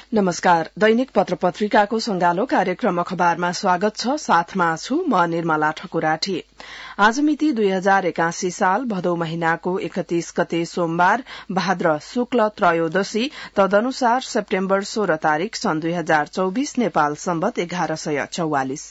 नमस्कार। दैनिक पत्र-पत्रिकाको संगालो कार्यक्रम अखबारमा स्वागत छ। साथमा छु म निर्मला ठकुराठी। आज मिति 2081 साल भदौ महिनाको 31 गते सोमबार भाद्र शुक्ल त्रयोदशी, तदनुसार सेप्टेम्बर 16 तारिक सन् 2024 नेपाल सम्वत 1144।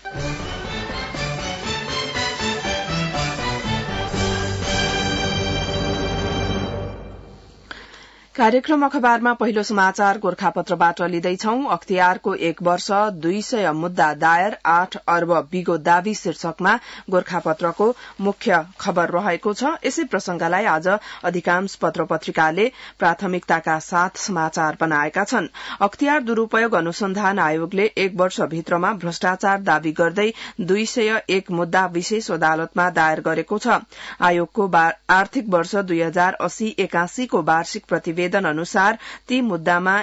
कार्यक्रम अखबारमा पहिलो समाचार गोरखापत्रबाट लिँदैछौ। अख्तियारको 1 वर्ष 200 मुद्दा दायर, 8 अर्ब बिगो दावी शीर्षकमा गोरखापत्रको मुख्य खबर रहेको छ। यसै प्रसंगलाई आज अधिकांश पत्र पत्रिकाले प्राथमिकताका साथ समाचार बनाएका छन्। अख्तियार दुरूपयोग अनुसन्धान आयोगले 1 वर्षभित्रमा भ्रष्टाचार दावी गर्दै 201 मुद्दा विशेष अदालतमा दायर गरेको छ। आयोगको आर्थिक वर्ष 2080-81 को वार्षिक प्रतिवेदन अनुसार ती मुद्दामा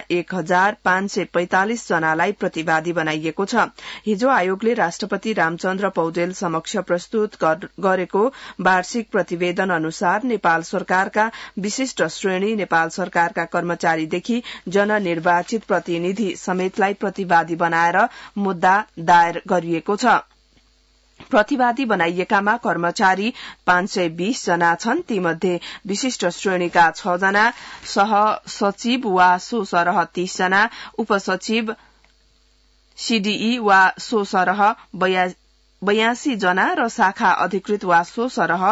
1545 जनालाई प्रतिवादी बनाइएको छ। हिजो आयोगले राष्ट्रपति रामचन्द्र पौडेल समक्ष प्रस्तुत गरेको वार्षिक प्रतिवेदन अनुसार नेपाल सरकारका विशिष्ट श्रेणी, नेपाल सरकारका कर्मचारीदेखि जननिर्वाचित प्रतिनिधि समेतलाई प्रतिवादी बनाएर मुद्दा दायर गरिएको छ। प्रतिवादी बनाइएकामा कर्मचारी 520 जना छन्। तीमध्ये विशिष्ट श्रेणीका 6 जना, सहसचिव वा सो सरह 30 जना, उपसचिव सीडीई वा सो सरह 82 जना र शाखा अधिकृत वा सो सरह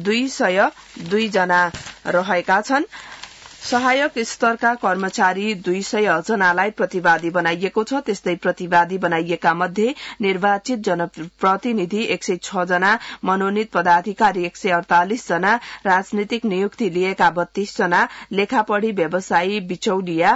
202 जना रहेका छन्। सहायक स्तरका कर्मचारी 200 जनालाई प्रतिवादी बनाइएको छ। त्यस्तै प्रतिवादी बनाइएका मध्ये निर्वाचित जनप्रतिनिधि 106 जना, मनोनित पदाधिकारी 148 जना, राजनीतिक नियुक्ति लिएका 32 जना, लेखापढ़ी व्यवसायी बिचौलिया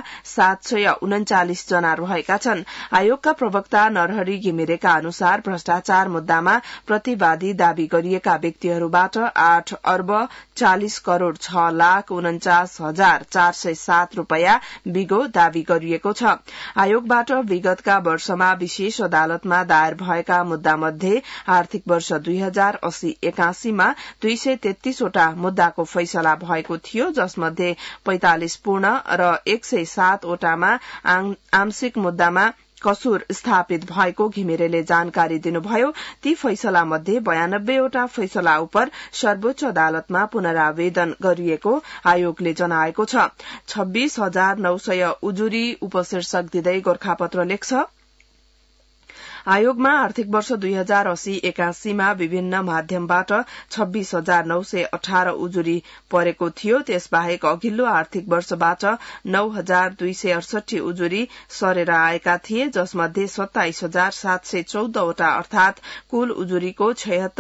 739 जना रहेका छन्। आयोगका प्रवक्ता नरहरि घिमिरेका अनुसार भ्रष्टाचार मुद्दामा प्रतिवादी दावी गरिएका व्यक्तिहरूबाट 8 अर्ब 40 करोड़ 6 लाख 49 हजार 407 रूपैयाँ बिगो दावी गरिएको छ। आयोगबाट विगतका वर्षमा विशेष अदालतमा दायर भएका मुद्दामध्ये आर्थिक वर्ष 2080-81 मा 233 वटा मुद्दाको फैसला भएको थियो, जसमध्ये 45 पूर्ण र 107 वटामा आंशिक मुद्दामा कसुर स्थापित भएको घिमिरेले जानकारी दिनुभयो। ती फैसला मध्ये 92 वटा फैसला उपर सर्वोच्च अदालतमा पुनरावेदन गरिएको आयोगले जनाएको छ। 26,900 उजुरी उपशीर्षक दिँदै गोरखापत्र लेख्छ। आयोगमा आर्थिक वर्ष 2080-81 मा विभिन्न माध्यमबाट 26,918 उजुरी परेको थियो। त्यसबाहेक अघिल्लो आर्थिक वर्षबाट 9,268 उजुरी सरेर आएका थिए, जसमध्ये 27,714 वटा अर्थात कुल उजुरीको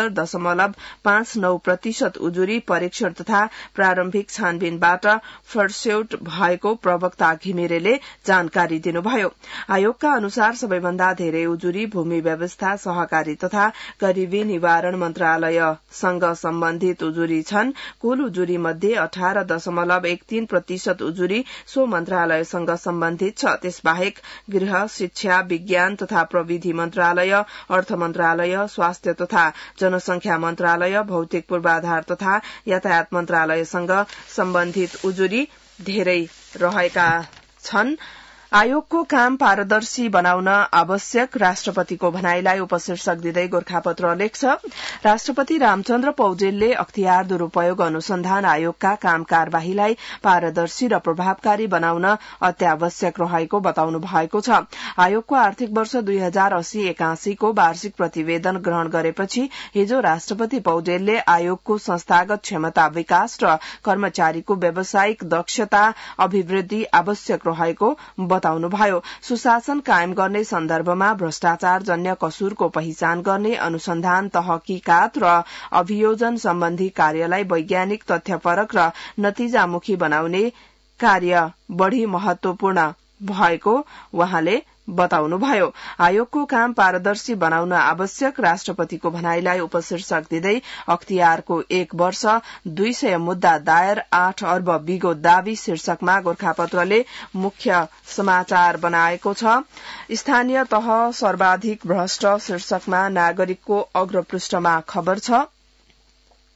76.59% उजुरी परीक्षण तथा प्रारम्भिक छानबिनबाट फर्स्यौट भएको प्रवक्ता घिमिरेले जानकारी दिनुभयो। आयोगका अनुसार सबैभन्दा धेरै उजुरी भूमि व्यवस्था, सहकारी तथा गरीबी निवारण मन्त्रालयसँग सम्बन्धित उजुरी छन्। कुल उजुरी मध्ये 18.13% उजुरी सो मन्त्रालयसँग सम्बन्धित छ। त्यसबाहेक गृह, शिक्षा, विज्ञान तथा प्रविधि मन्त्रालय, अर्थ मन्त्रालय, स्वास्थ्य तथा जनसंख्या मन्त्रालय, भौतिक पूर्वाधार तथा यातायात मन्त्रालयसँग सम्बन्धित उजुरी धेरै रहेका छन्। आयोगको काम पारदर्शी बनाउन आवश्यक, राष्ट्रपतिको भनाईलाई उपशीर्षक दिँदै गोरखापत्र लेख्छ। राष्ट्रपति रामचन्द्र पौडेलले अख्तियार दुरूपयोग अनुसन्धान आयोगका काम कार्यवाहीलाई पारदर्शी र प्रभावकारी बनाउन अत्यावश्यक रहेको बताउनु भएको छ। आयोगको आर्थिक वर्ष 2080-81 को वार्षिक प्रतिवेदन ग्रहण गरेपछि हिजो राष्ट्रपति पौडेलले आयोगको संस्थागत क्षमता विकास र कर्मचारीको व्यावसायिक दक्षता अभिवृद्धि आवश्यक रहेको बताउनुभयो। सुशासन कायम गर्ने सन्दर्भमा भ्रष्टाचार जन्य कसुरको पहिचान गर्ने, अनुसन्धान, तहकीकात र अभियोजन सम्बन्धी कार्यलाई वैज्ञानिक, तथ्यपरक र नतिजामुखी बनाउने कार्य बढ़ी महत्वपूर्ण भएको वहाँले बताउनुभयो। आयोगको काम पारदर्शी बनाउन आवश्यक, राष्ट्रपतिको भनाईलाई उपशीर्षक दिँदै अख्तियारको 1 वर्ष 200 मुद्दा दायर, 8 अर्ब बिगो दावी शीर्षकमा गोरखापत्रले मुख्य समाचार बनाएको छ। स्थानीय तह सर्वाधिक भ्रष्ट शीर्षकमा नागरिकको अग्रपृष्ठमा खबर छ।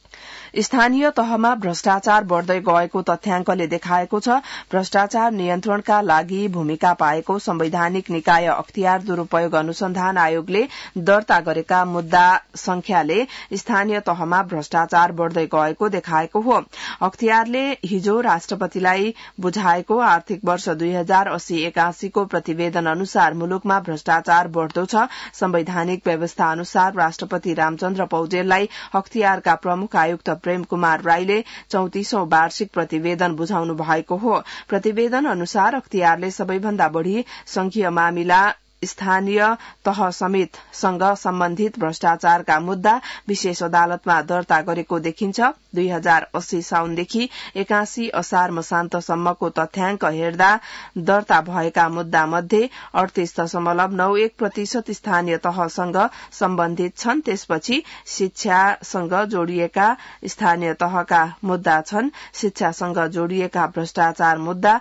स्थानीय तहमा भ्रष्टाचार बढ़दै गएको तथ्याङ्कले देखाएको छ। भ्रष्टाचार नियन्त्रणका लागि भूमिका पाएको संवैधानिक निकाय अख्तियार दुरूपयोग अनुसन्धान आयोगले दर्ता गरेका मुद्दा संख्याले स्थानीय तहमा भ्रष्टाचार बढ़दै गएको देखाएको हो। अख्तियारले हिजो राष्ट्रपतिलाई बुझाएको आर्थिक वर्ष 2080-81 को प्रतिवेदन अनुसार मुलुकमा भ्रष्टाचार बढ़दो छ। संवैधानिक व्यवस्था अनुसार राष्ट्रपति रामचन्द्र पौडेललाई अख्तियारका प्रमुख आयुक्त प्रेम कुमार राईले 34औं वार्षिक प्रतिवेदन बुझाउनु भएको हो। प्रतिवेदन अनुसार अख्तियारले सबैभन्दा बढ़ी संघीय मामिला स्थानीय तह समेतसँग सम्बन्धित भ्रष्टाचारका मुद्दा विशेष अदालतमा दर्ता गरेको देखिन्छ। 2080 साउनदेखि 81 असार मसान्तसम्मको तथ्याङ्क हेर्दा दर्ता भएका मुद्दा मध्ये 38.91% स्थानीय तहसँग सम्बन्धित छन्। त्यसपछि शिक्षासँग जोडिएका स्थानीय तहका मुद्दा छन्। शिक्षासँग जोडिएका भ्रष्टाचार मुद्दा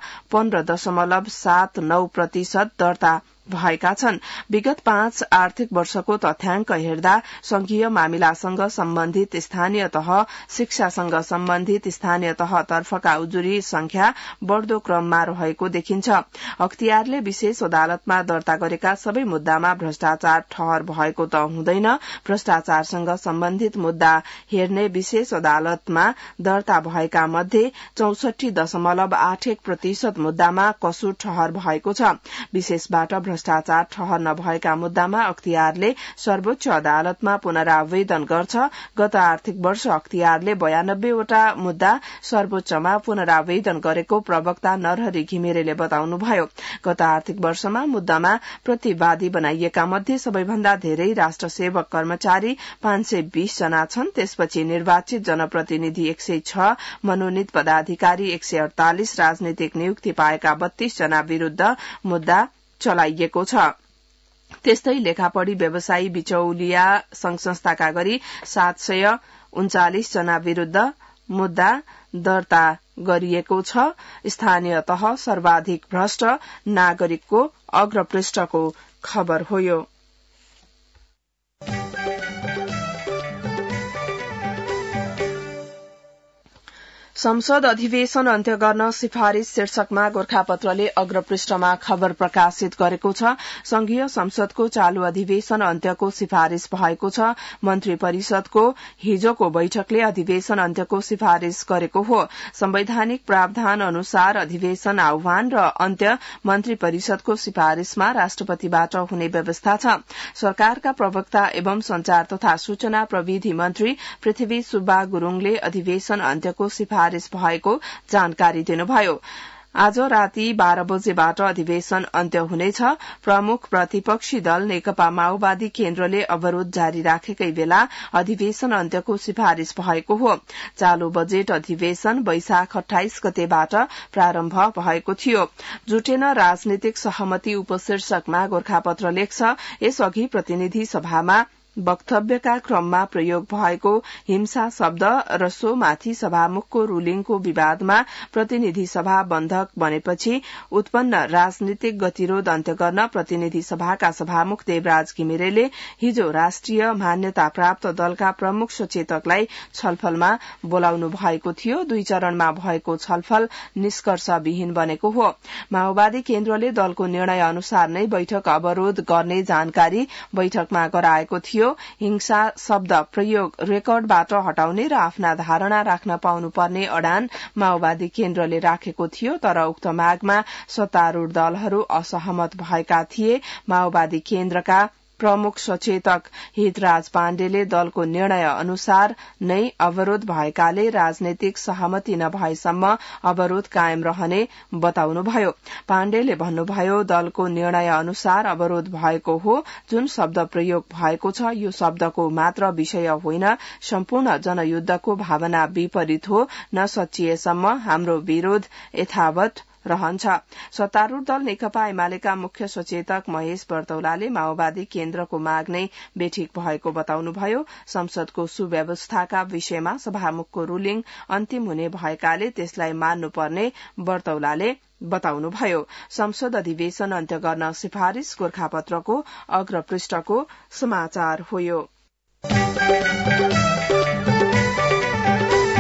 15.79% दर्ता भएका छन्। विगत 5 आर्थिक वर्षको तथ्याङ्क हेर्दा संघीय मामिलासँग सम्बन्धित स्थानीय तह, शिक्षासँग सम्बन्धित स्थानीय तहतर्फका उजुरी संख्या बढ़दो क्रममा रहेको देखिन्छ। अख्तियारले विशेष अदालतमा दर्ता गरेका सबै मुद्दामा भ्रष्टाचार ठहर भएको त हुँदैन। भ्रष्टाचारसँग सम्बन्धित मुद्दा हेर्ने विशेष अदालतमा दर्ता भएका मध्ये 64.81% मुद्दामा कसुर ठहर भएको छ। विशेषबाट भ्रष्टाचार ठहर नभएका मुद्दामा अख्तियारले सर्वोच्च अदालतमा पुनरावेदन गर्छ। गत आर्थिक वर्ष अख्तियारले 92 वटा मुद्दा सर्वोच्चमा पुनरावेदन गरेको प्रवक्ता नरहरि घिमिरेले बताउनुभयो। गत आर्थिक वर्षमा मुद्दामा प्रतिवादी बनाइएका मध्ये सबैभन्दा धेरै राष्ट्र सेवक कर्मचारी 520 जना छन्। त्यसपछि निर्वाचित जनप्रतिनिधि 106, मनोनित पदाधिकारी 148, राजनीतिक नियुक्ति पाएका 32 जना विरूद्ध मुद्दा चलाइएको छ। त्यस्तै लेखापढ़ी व्यवसायी बिचौलिया संघ संस्थाका गरी 739 जना विरूद्ध मुद्दा दर्ता गरिएको छ। स्थानीय तह सर्वाधिक भ्रष्ट, नागरिकको अग्रपृष्ठको खबर हो यो। संसद अधिवेशन अन्त्य गर्न सिफारिश शीर्षकमा गोरखापत्रले अग्रपृष्ठमा खबर प्रकाशित गरेको छ। संघीय संसदको चालू अधिवेशन अन्त्यको सिफारिश भएको छ। मन्त्री परिषदको हिजोको बैठकले अधिवेशन अन्त्यको सिफारिश गरेको हो। संवैधानिक प्रावधान अनुसार अधिवेशन आह्वान र अन्त्य मन्त्री परिषदको सिफारिशमा राष्ट्रपतिबाट हुने व्यवस्था छ। सरकारका प्रवक्ता एवं संचार तथा सूचना प्रविधि मन्त्री पृथ्वी सुब्बा गुरूङले अधिवेशन अन्त्यको सिफारिश भएको जानकारी दिनुभयो। आज राति 12 बजेबाट अधिवेशन अन्त्य हुनेछ। प्रमुख प्रतिपक्षी दल नेकपा माओवादी केन्द्रले अवरोध जारी राखेकै बेला अधिवेशन अन्त्यको सिफारिश भएको हो। चालू बजेट अधिवेशन वैशाख 28 गतेबाट प्रारम्भ भएको थियो। जुटेन राजनीतिक सहमति उपशीर्षकमा गोरखापत्र लेख्छ, यसअघि प्रतिनिधि सभामा वक्तव्यका क्रममा प्रयोग भएको हिंसा शब्द र सोमाथि सभामुखको रूलिङको विवादमा प्रतिनिधि सभा बन्धक बनेपछि उत्पन्न राजनीतिक गतिरोध अन्त्य गर्न प्रतिनिधि सभाका सभामुख देवराज घिमिरेले हिजो राष्ट्रिय मान्यता प्राप्त दलका प्रमुख सचेतकलाई छलफलमा बोलाउनु भएको थियो। 2 चरणमा भएको छलफल निष्कर्षविहीन बनेको हो। माओवादी केन्द्रले दलको निर्णय अनुसार नै बैठक अवरोध गर्ने जानकारी बैठकमा गराएको थियो। हिंसा शब्द प्रयोग रेकर्डबाट हटाउने र आफ्ना धारणा राख्न पाउनुपर्ने अडान माओवादी केन्द्रले राखेको थियो, तर उक्त मागमा सत्तारूढ़ दलहरू असहमत भएका थिए। माओवादी केन्द्रका प्रमुख सचेतक हितराज पाण्डेले दलको निर्णय अनुसार नै अवरोध भएकाले राजनैतिक सहमति नभएसम्म अवरोध कायम रहने बताउनुभयो। पाण्डेले भन्नुभयो, दलको निर्णय अनुसार अवरोध भएको हो। जुन शब्द प्रयोग भएको छ यो शब्दको मात्र विषय होइन, सम्पूर्ण जनयुद्धको भावना विपरीत हो। नसचिएसम्म हाम्रो विरोध यथावत रहन्छ। सत्तारूढ़ दल नेकपा एमालेका मुख्य सचेतक महेश बर्तौलाले माओवादी केन्द्रको माग नै बेठिक भएको बताउनुभयो। संसदको सुव्यवस्थाका विषयमा सभामुखको रूलिङ अन्तिम हुने भएकाले त्यसलाई मान्नुपर्ने बर्तौलाले बताउनुभयो। संसद अधिवेशन अन्त्य गर्न सिफारिश गोरखापत्रको अग्रपृष्ठको समाचार हो यो।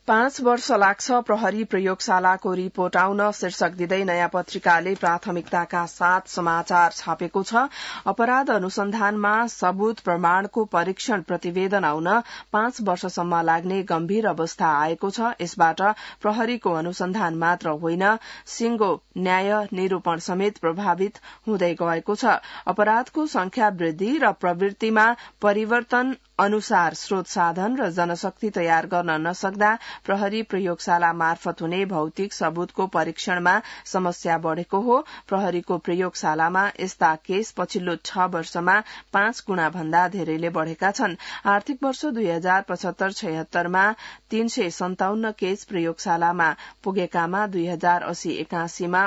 5 वर्ष लाग्छ प्रहरी प्रयोगशालाको रिपोर्ट आउन शीर्षक दिँदै नयाँ पत्रिकाले प्राथमिकताका साथ समाचार छापेको छ। अपराध अनुसन्धानमा सबूत प्रमाणको परीक्षण प्रतिवेदन आउन 5 वर्षसम्म लाग्ने गम्भीर अवस्था आएको छ। यसबाट प्रहरीको अनुसन्धान मात्र होइन, सिंगो न्याय निरूपण समेत प्रभावित हुँदै गएको छ। अपराधको संख्या वृद्धि र प्रवृत्तिमा परिवर्तन अनुसार स्रोत साधन र जनशक्ति तयार गर्न नसक्दा प्रहरी प्रयोगशाला मार्फत हुने भौतिक सबूतको परीक्षणमा समस्या बढ़ेको हो। प्रहरीको प्रयोगशालामा यस्ता केस पछिल्लो 6 वर्षमा 5 गुणा भन्दा धेरैले बढ़ेका छन्। आर्थिक वर्ष 2075-76 मा 357 केस प्रयोगशालामा पुगेकामा 2080-81 मा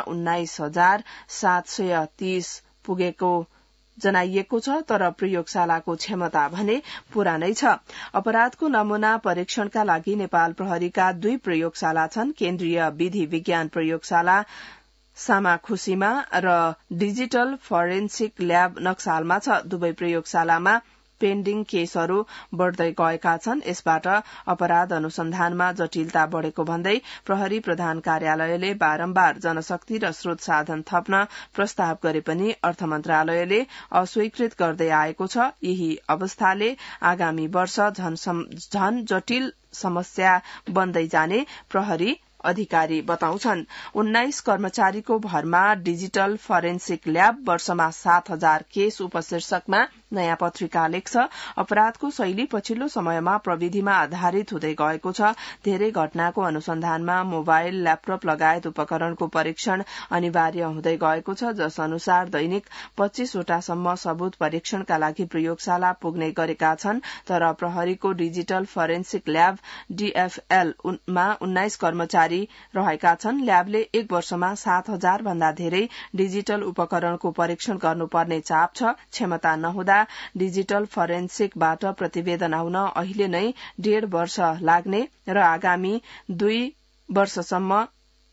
19,730 पुगेको जनाइएको छ। तर प्रयोगशालाको क्षमता भने पुरानै छ। अपराधको नमूना परीक्षणका लागि नेपाल प्रहरीका 2 प्रयोगशाला छन्। केन्द्रीय विधि विज्ञान प्रयोगशाला सामाखुसीमा र डिजिटल फोरेन्सिक ल्याब नक्सालमा छ। दुवै प्रयोगशालामा पेन्डिङ केसहरू बढ़दै गएका छन्। यसबाट अपराध अनुसन्धानमा जटिलता बढ़ेको भन्दै प्रहरी प्रधान कार्यालयले बारम्बार जनशक्ति र स्रोत साधन थप्न प्रस्ताव गरे पनि अर्थ मन्त्रालयले अस्वीकृत गर्दै आएको छ। यही अवस्थाले आगामी वर्ष झन जटिल समस्या बन्दै जाने प्रहरी अधिकारी बताउँछन्। 19 कर्मचारीको भरमा डिजिटल फोरेन्सिक ल्याब, वर्षमा 7,000 केस उपशीर्षकमा नयाँ पत्रिका लेख्छ। अपराधको शैली पछिल्लो समयमा प्रविधिमा आधारित हुँदै गएको छ। धेरै घटनाको अनुसन्धानमा मोबाइल, ल्यापटप लगायत उपकरणको परीक्षण अनिवार्य हुँदै गएको छ, जस अनुसार दैनिक 25 वटासम्म सबूत परीक्षणका लागि प्रयोगशाला पुग्ने गरेका छन्। तर प्रहरीको डिजिटल फोरेन्सिक ल्याब डीएफएल मा 19 कर्मचारी रहेका छन्। ल्याबले 1 वर्षमा 7,000 भन्दा धेरै डिजिटल उपकरणको परीक्षण गर्नुपर्ने चाप छ। क्षमता नहुँदा डिजिटल फोरेन्सिकबाट प्रतिवेदन आउन अहिले नै 1.5 वर्ष लाग्ने र आगामी 2 वर्षसम्म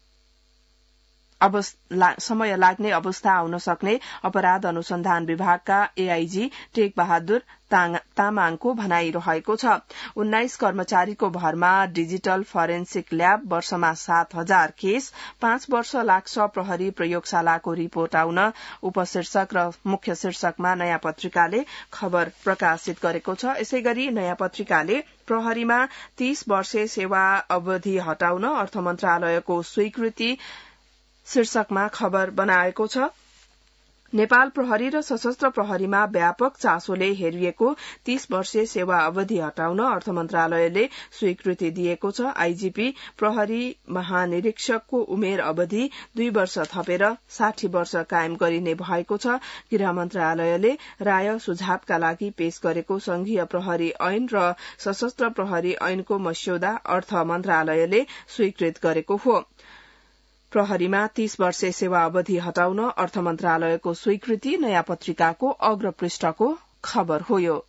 समय लाग्ने अवस्था आउन सक्ने अपराध अनुसन्धान विभागका एआईजी टेक बहादुर तामाङको भनाइरहेको छ। 19 कर्मचारीको भरमा डिजिटल फोरेन्सिक ल्याब, वर्षमा 7,000 केस, 5 वर्ष लाग्छ प्रहरी प्रयोगशालाको रिपोर्ट आउन उपशीर्षक र मुख्य शीर्षकमा नयाँ पत्रिकाले खबर प्रकाशित गरेको छ। यसै गरी नयाँ पत्रिकाले प्रहरीमा 30 वर्षे सेवा अवधि हटाउन अर्थ मन्त्रालयको स्वीकृति शीर्षकमा खबर बनाएको छ। नेपाल प्रहरी र सशस्त्र प्रहरीमा व्यापक चासोले हेरिएको 30 वर्षीय सेवा अवधि हटाउन अर्थ मन्त्रालयले स्वीकृति दिएको छ। आईजीपी प्रहरी महानिरीक्षकको उमेर अवधि 2 वर्ष थपेर 60 वर्ष कायम गरिने भएको छ। गृह मन्त्रालयले राय सुझावका लागि पेश गरेको संघीय प्रहरी ऐन र सशस्त्र प्रहरी ऐनको मस्यौदा अर्थ मन्त्रालयले स्वीकृत गरेको हो। प्रहरीमा 30 वर्षे सेवा अवधि हटाउन अर्थ मन्त्रालयको स्वीकृति नयाँ पत्रिकाको अग्रपृष्ठको खबर हो। यो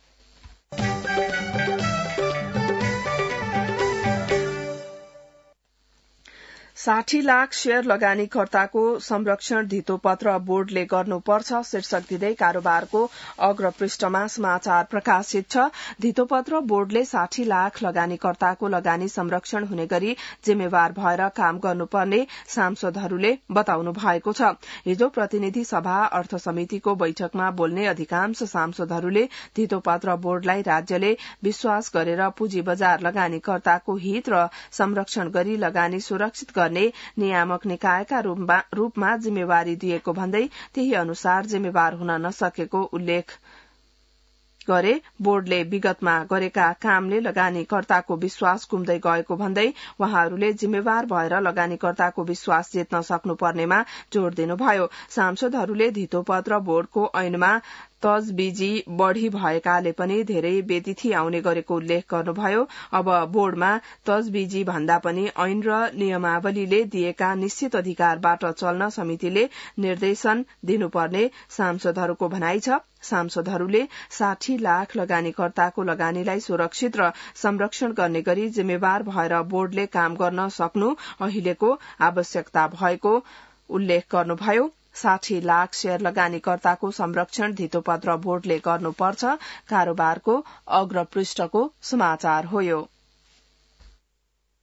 60 लाख शेयर लगानीकर्ताको संरक्षण धितोपत्र बोर्डले गर्नुपर्छ शीर्षक दिँदै कारोबारको अग्रपृष्ठमा समाचार प्रकाशित छ। धितोपत्र बोर्डले 60 लाख लगानीकर्ताको लगानी संरक्षण हुने गरी जिम्मेवार भएर काम गर्नुपर्ने सांसदहरूले बताउनु भएको छ। हिजो प्रतिनिधि सभा अर्थ समितिको बैठकमा बोल्ने अधिकांश सांसदहरूले धितोपत्र बोर्डलाई राज्यले विश्वास गरेर पुँजी बजार लगानीकर्ताको हित र संरक्षण गरी लगानी सुरक्षित गर्ने नियामक निकायका रूपमा जिम्मेवारी दिएको भन्दै त्यही अनुसार जिम्मेवार हुन नसकेको उल्लेख गरे। बोर्डले विगतमा गरेका कामले लगानीकर्ताको विश्वास गुम्दै गएको भन्दै वहाँहरूले जिम्मेवार भएर लगानीकर्ताको विश्वास जित्न सक्नुपर्नेमा जोड़ दिनुभयो। सांसदहरूले धितोपत्र बोर्डको ऐनमा तजबिजी बढ़ी भएकाले पनि धेरै बेतिथि आउने गरेको उल्लेख गर्नुभयो। अब बोर्डमा तजबिजी भन्दा पनि ऐन र नियमावलीले दिएका निश्चित अधिकारबाट चल्न समितिले निर्देशन दिनुपर्ने सांसदहरूको भनाइ छ। सांसदहरूले 60 लाख लगानीकर्ताको लगानीलाई सुरक्षित र संरक्षण गर्ने गरी जिम्मेवार भएर बोर्डले काम गर्न सक्नु अहिलेको आवश्यकता भएको उल्लेख गर्नुभयो। 60 लाख शेयर लगानीकर्ताको संरक्षण धितोपत्र बोर्डले गर्नुपर्छ कारोबारको अग्रपृष्ठको समाचार हो। यो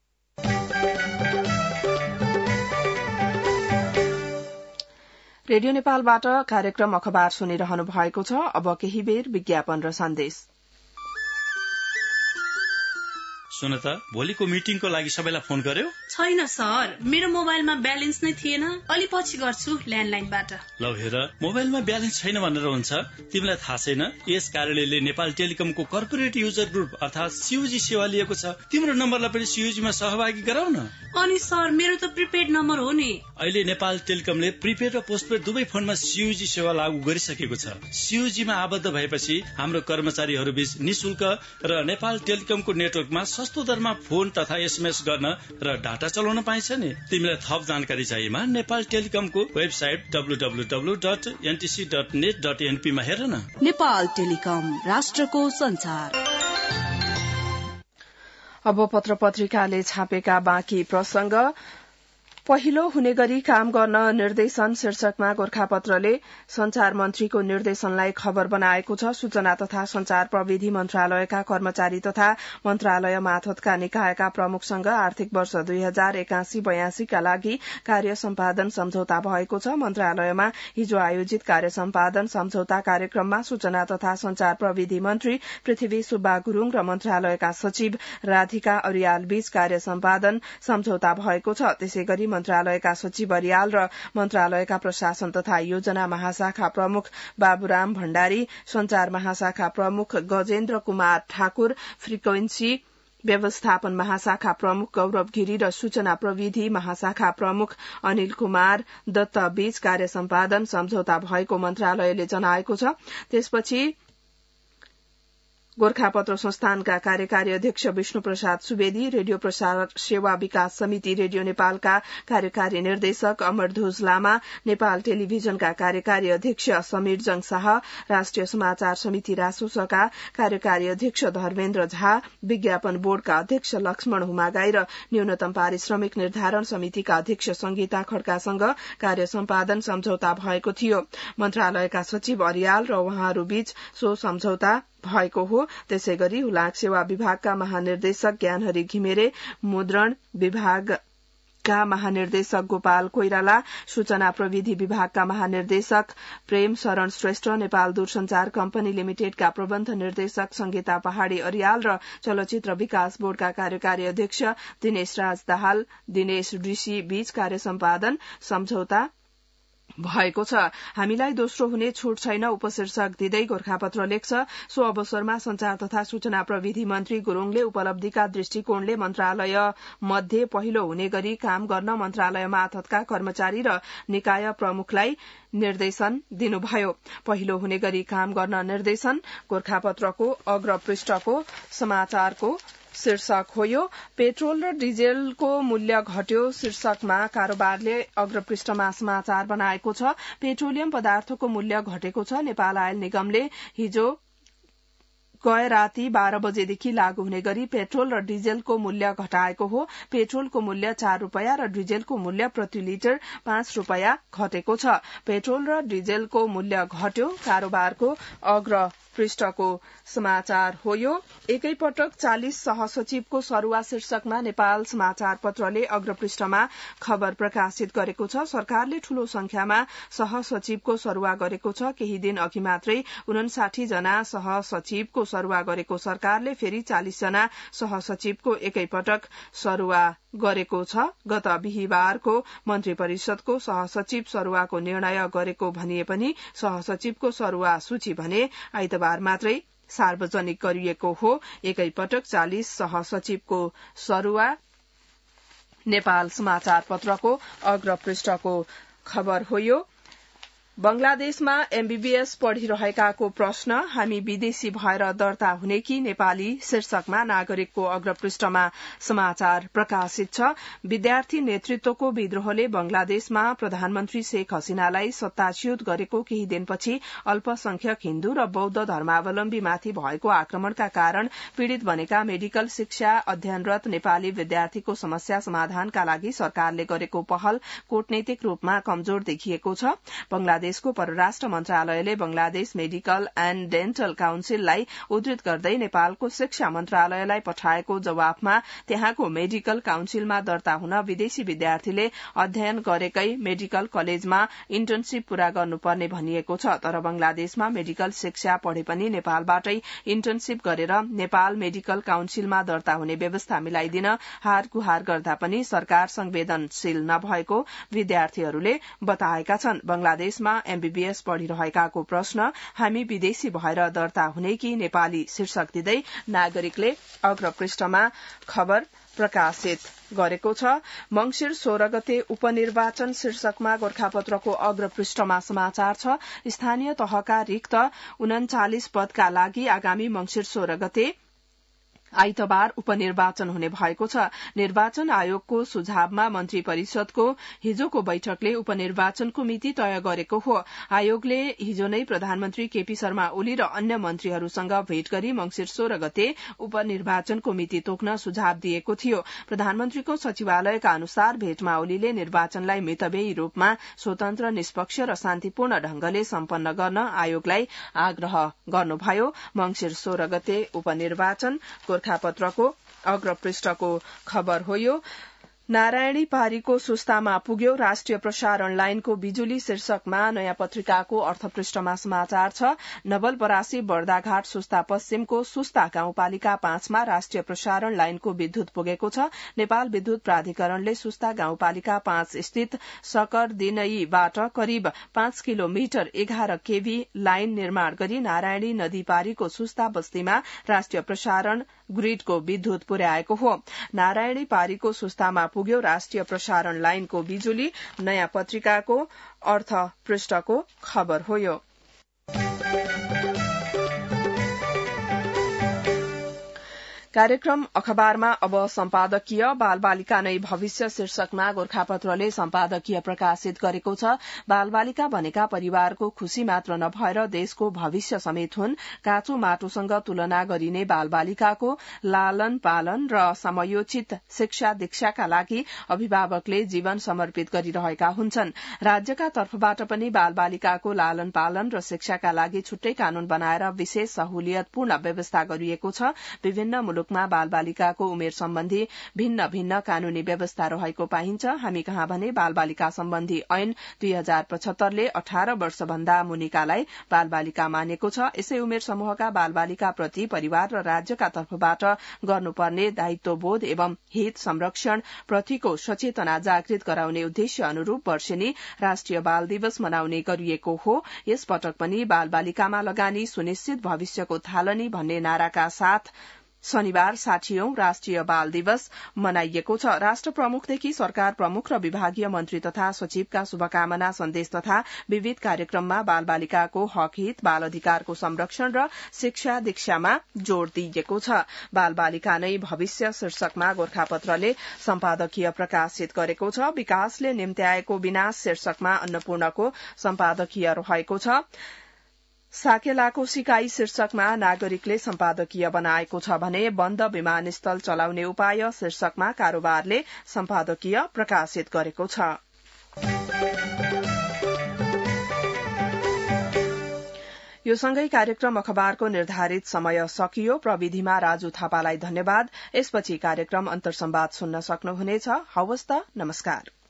रेडियो नेपालबाट कार्यक्रम अखबार सुनिरहनु भएको छ। अब केही बेर विज्ञापन र सन्देश। सुन त, भोलिको मिटिङको लागि सबैलाई फोन गर्यो? छैन सर, मेरो मोबाइलमा ब्यालेन्स नै थिएन। अलि पछि गर्छु ल्यान्डलाइनबाट। ल हेर, मोबाइलमा ब्यालेन्स छैन भनेर हुन्छ? तिमीलाई थाहा छैन, यस कार्यालयले नेपाल टेलिकमको कर्पोरेट युजर ग्रुप अर्थात सीयूजी सेवा लिएको छ। तिम्रो नम्बरलाई पनि सीयूजीमा सहभागी गराउ न। अनि सर, मेरो त प्रिपेड नम्बर हो नि। अहिले नेपाल टेलिकमले प्रिपेड र पोस्टपेड दुवै फोनमा सीयूजी सेवा लागू गरिसकेको छ। सीयूजीमा आबद्ध भएपछि हाम्रो कर्मचारीहरू बीच निशुल्क र नेपाल टेलिकमको नेटवर्कमा सस्तो दरमा फोन तथा एसएमएस गर्न र डाटा चलाउन पाइन्छ नि। तिमीलाई थप जानकारी चाहिएमा नेपाल टेलिकमको वेबसाइट www.ntc.net.np मा हेर न। नेपाल टेलिकम, राष्ट्रको संचार। अब पत्र पत्रिकाले छापेका बाँकी प्रसंग। पहिलो हुने गरी काम गर्न निर्देशन शीर्षकमा गोरखापत्रले संचार मन्त्रीको निर्देशनलाई खबर बनाएको छ। सूचना तथा संचार प्रविधि मन्त्रालयका कर्मचारी तथा मन्त्रालय मार्फतका निकायका प्रमुखसँग आर्थिक वर्ष 2081-82 का लागि कार्य सम्पादन सम्झौता भएको छ। मन्त्रालयमा हिजो आयोजित कार्य सम्पादन सम्झौता कार्यक्रममा सूचना तथा संचार प्रविधि मन्त्री पृथ्वी सुब्बा गुरूङ र मन्त्रालयका सचिव राधिका अरियाल बीच कार्य सम्पादन सम्झौता भएको छ। त्यसै गरी मन्त्रालयका सचिव अरियाल र मन्त्रालयका प्रशासन तथा योजना महाशाखा प्रमुख बाबुराम भण्डारी, संचार महाशाखा प्रमुख गजेन्द्र कुमार ठाकुर, फ्रिक्वेन्सी व्यवस्थापन महाशाखा प्रमुख गौरव गिरी र सूचना प्रविधि महाशाखा प्रमुख अनिल कुमार दत्त बीच कार्य सम्पादन सम्झौता भएको मन्त्रालयले जनाएको छ। त्यसपछि गोरखापत्र संस्थानका कार्यकारी अध्यक्ष विष्णु प्रसाद सुवेदी, रेडियो प्रसार सेवा विकास समिति रेडियो नेपालका कार्यकारी निर्देशक अमरध्वज लामा, नेपाल टेलिभिजनका कार्यकारी अध्यक्ष समीरजङ शाह, राष्ट्रिय समाचार समिति रासोसका कार्यकारी अध्यक्ष धर्मेन्द्र झा, विज्ञापन बोर्डका अध्यक्ष लक्ष्मण हुमागाई र न्यूनतम पारिश्रमिक निर्धारण समितिका अध्यक्ष संगीता खड्कासँग कार्य सम्पादन सम्झौता भएको थियो। मन्त्रालयका सचिव अरियाल र उहाँहरू बीच सो सम्झौता भएको हो। त्यसै गरी हुलाक सेवा विभागका महानिर्देशक ज्ञानहरि घिमिरे, मुद्रण विभागका महानिर्देशक गोपाल कोइराला, सूचना प्रविधि विभागका महानिर्देशक प्रेम शरण श्रेष्ठ, नेपाल दूरसंचार कम्पनी लिमिटेडका प्रबन्ध निर्देशक संगीता पहाड़ी अरियाल र चलचित्र विकास बोर्डका कार्यकारी अध्यक्ष दिनेश राज दाहाल, दिनेश ऋषि बीच कार्य सम्पादन सम्झौता भएको छ। हामीलाई दोस्रो हुने छूट छैन उपशीर्षक दिँदै गोरखापत्र लेख्छ। सो अवसरमा संचार तथा सूचना प्रविधि मन्त्री गुरूङले उपलब्धिका दृष्टिकोणले मन्त्रालय मध्ये पहिलो हुने गरी काम गर्न मन्त्रालय मार्फतका कर्मचारी र निकाय प्रमुखलाई निर्देशन दिनुभयो। पहिलो हुने गरी काम गर्न निर्देशन गोरखापत्रको अग्रपृष्ठको समाचारको शीर्षक हो। यो पेट्रोल र डिजेलको मूल्य घट्यो शीर्षकमा कारोबारले अग्रपृष्ठमा समाचार बनाएको छ। पेट्रोलियम पदार्थको मूल्य घटेको छ। नेपाल आयल निगमले हिजो गए राति 12 बजेदेखि लागू हुने गरी पेट्रोल र डिजेलको मूल्य घटाएको हो। पेट्रोलको मूल्य 4 रूपैयाँ र डिजेलको मूल्य प्रति लिटर 5 रूपैयाँ घटेको छ। पेट्रोल र डिजेलको मूल्य घट्यो, कारोबारको अग्र पृष्ठको समाचार हो। यो एकैपटक 40 सहसचिवको सरुवा शीर्षकमा नेपाल समाचार पत्रले अग्रपृष्ठमा खबर प्रकाशित गरेको छ। सरकारले ठूलो संख्यामा सहसचिवको सरुवा गरेको छ। केही दिन अघि मात्रै 59 जना सहसचिवको सरुवा गरेको सरकारले फेरि 40 जना सहसचिवको एकैपटक सरुवा गरेको छ। गत बिहीबारको मन्त्री परिषदको सहसचिव सरुवाको निर्णय गरेको भनिए पनि सहसचिवको सरुवा सूची भने आइतबार मात्रै सार्वजनिक गरिएको हो। एकैपटक 40 सहसचिवको सरुवा नेपाल समाचार पत्रको अग्रपृष्ठको खबर हो। यो बंगलादेशमा एमबीबीएस पढ़िरहेकाको प्रश्न, हामी विदेशी भएर दर्ता हुने कि नेपाली शीर्षकमा नागरिकको अग्रपृष्ठमा समाचार प्रकाशित छ। विद्यार्थी नेतृत्वको विद्रोहले बंगलादेशमा प्रधानमन्त्री शेख हसीनालाई सत्ताच्युत गरेको केही दिनपछि अल्पसंख्यक हिन्दू र बौद्ध धर्मावलम्बीमाथि भएको आक्रमणका कारण पीड़ित बनेका मेडिकल शिक्षा अध्ययनरत नेपाली विद्यार्थीको समस्या समाधानका लागि सरकारले गरेको पहल कूटनीतिक रूपमा कमजोर देखिएको छ। बंगलादेश बंगलादेशको परराष्ट्र मन्त्रालयले बंगलादेश मेडिकल एण्ड डेन्टल काउन्सिललाई उद्धृत गर्दै नेपालको शिक्षा मन्त्रालयलाई पठाएको जवाफमा त्यहाँको मेडिकल काउन्सिलमा दर्ता हुन विदेशी विद्यार्थीले अध्ययन गरेकै मेडिकल कलेजमा इन्टर्नशिप पूरा गर्नुपर्ने भनिएको छ। तर बंगलादेशमा मेडिकल शिक्षा पढे पनि नेपालबाटै इन्टर्नशिप गरेर नेपाल मेडिकल काउन्सिलमा दर्ता हुने व्यवस्था मिलाइदिन हार गुहार गर्दा पनि सरकार संवेदनशील नभएको विद्यार्थीहरूले बताएका छन्। बंगलादेशमा एमबीबीएस पढ़िरहेकाको प्रश्न हामी विदेशी भएर दर्ता हुने कि नेपाली शीर्षक दिँदै नागरिकले अग्रपृष्ठमा खबर प्रकाशित गरेको छ। मंगिर 16 गते उपनिर्वाचन शीर्षकमा गोरखापत्रको अग्रपृष्ठमा समाचार छ। स्थानीय तहका रिक्त 39 पदका लागि आगामी मंगिर 16 गते आइतबार उपनिर्वाचन हुने भएको छ। निर्वाचन आयोगको सुझावमा मन्त्री परिषदको हिजोको बैठकले उपनिर्वाचनको मिति तय गरेको हो। आयोगले हिजो नै प्रधानमन्त्री केपी शर्मा ओली र अन्य मन्त्रीहरूसँग भेट गरी मंगिर 16 गते उपनिर्वाचनको मिति तोक्न सुझाव दिएको थियो। प्रधानमन्त्रीको सचिवालयका अनुसार भेटमा ओलीले निर्वाचनलाई मितव्ययी रूपमा स्वतन्त्र, निष्पक्ष र शान्तिपूर्ण ढंगले सम्पन्न गर्न आयोगलाई आग्रह गर्नुभयो। मंगिर 16 गते उपनिर्वाचन गोरखापत्रको अग्रपृष्ठको खबर हो यो। नारायणी पारीको सुस्तामा पुग्यो राष्ट्रिय प्रसारण लाइनको बिजुली शीर्षकमा नयाँ पत्रिकाको अर्थपृष्ठमा समाचार छ। नवलपरासी बर्दाघाट सुस्ता पश्चिमको सुस्ता गाउँपालिका 5 मा राष्ट्रिय प्रसारण लाइनको विद्युत पुगेको छ। नेपाल विद्युत प्राधिकरणले सुस्ता गाउँपालिका 5 स्थित सकरदिनईबाट करिब 5 किलोमिटर 11 केभी लाइन निर्माण गरी नारायणी नदी पारीको सुस्ता बस्तीमा राष्ट्रिय प्रसारण ग्रिडको विद्युत पुर्याएको हो। नारायणी पारीको सुस्तामा पुग्यो राष्ट्रिय प्रसारण लाइनको बिजुली, नयाँ पत्रिकाको अर्थ पृष्ठको खबर हो यो। कार्यक्रम अखबारमा अब सम्पादकीय बालबालिका नै भविष्य शीर्षकमा गोरखापत्रले सम्पादकीय प्रकाशित गरेको छ। बालबालिका भनेका परिवारको खुशी मात्र नभएर देशको भविष्य समेत हुन्। काँचो माटोसँग तुलना गरिने बालबालिकाको लालन पालन र समयोचित शिक्षा दीक्षाका लागि अभिभावकले जीवन समर्पित गरिरहेका हुन्छन्। राज्यका तर्फबाट पनि बालबालिकाको लालन पालन र शिक्षाका लागि छुट्टै कानून बनाएर विशेष सहुलियतपूर्ण व्यवस्था गरिएको छ। विभिन्न मा बालबालिकाको उमेर सम्बन्धी भिन्न भिन्न कानूनी व्यवस्था रहेको पाइन्छ। हामी कहाँ भने बालबालिका सम्बन्धी ऐन 2075 ले 18 वर्षभन्दा मुनिकालाई बालबालिका मानेको छ। यसै उमेर समूहका बालबालिका प्रति परिवार र राज्यका तर्फबाट गर्नुपर्ने दायित्वबोध एवं हित संरक्षण प्रतिको सचेतना जागृत गराउने उद्देश्य अनुरूप वर्षेनी राष्ट्रिय बाल दिवस मनाउने गरिएको हो। यस पटक पनि बालबालिकामा लगानी सुनिश्चित भविष्यको थालनी भन्ने नाराका साथ शनिबार 60औं राष्ट्रिय बाल दिवस मनाइएको छ। राष्ट्र प्रमुखदेखि सरकार प्रमुख र विभागीय मन्त्री तथा सचिवका शुभकामना सन्देश तथा विविध कार्यक्रममा बालबालिकाको हक हित, बाल अधिकारको संरक्षण र शिक्षा दीक्षामा जोड़ दिइएको छ। बालबालिका नै भविष्य शीर्षकमा गोरखापत्रले सम्पादकीय प्रकाशित गरेको छ। विकासले निम्त्याएको विनाश शीर्षकमा अन्नपूर्णको सम्पादकीय रहेको छ। साकेलाको सिकाई शीर्षकमा नागरिकले सम्पादकीय बनाएको छ भने बन्द विमानस्थल चलाउने उपाय शीर्षकमा कारोबारले सम्पादकीय प्रकाशित गरेको छ। यो सँगै कार्यक्रम अखबारको निर्धारित समय सकियो। प्रविधिमा राजु थापालाई धन्यवाद। यसपछि कार्यक्रम अन्तर्संवाद सुन्न सक्नुहुनेछ। हवस् त, नमस्कार।